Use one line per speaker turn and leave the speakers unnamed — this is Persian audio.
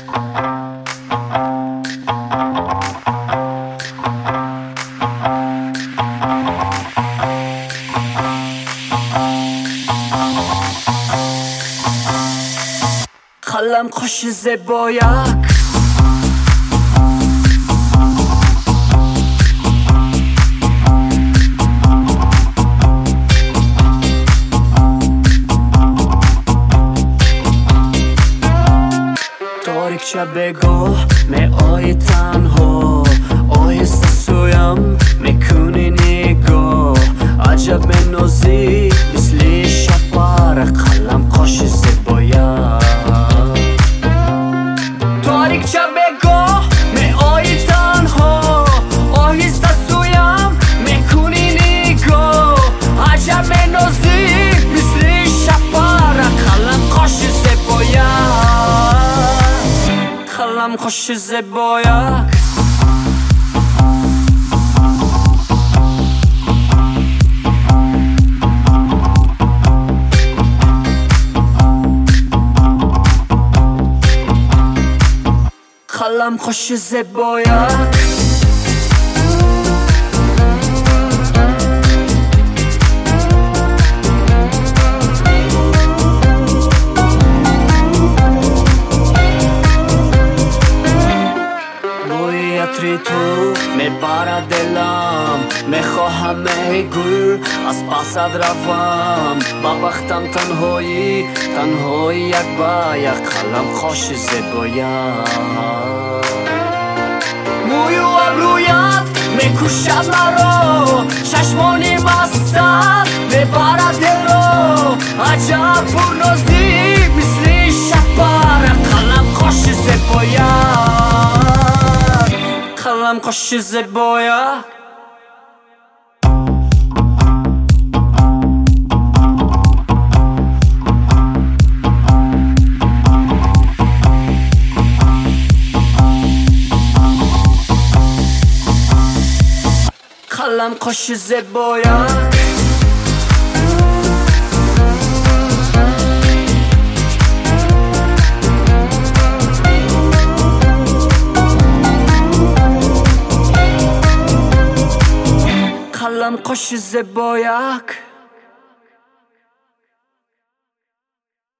قلم خوش زبایک تاریکچه بگو می آی تنها آهسته سویم میکنی نگاه عجب نازی مثل شپر قلم خوش زبایک تاریکچه بگو می آی تنها آهسته سویم میکنی نگاه عجب نازی مثل شپر قلم خوش زبایک قلم خوش زبایک قلم خوش زبایک عطر تو میبره دلم میخواهم ای گل از پست روم با وقتم تنهایی یک با یک قلم خوش زبایک موی و ابرویت میکشد مرا چشمانی بسته میبره دل را عجب پرنازی مثل شپر قلم خوش زبایک قلم خوش زبایک قلم خوش زبایک قلم خوش زبایک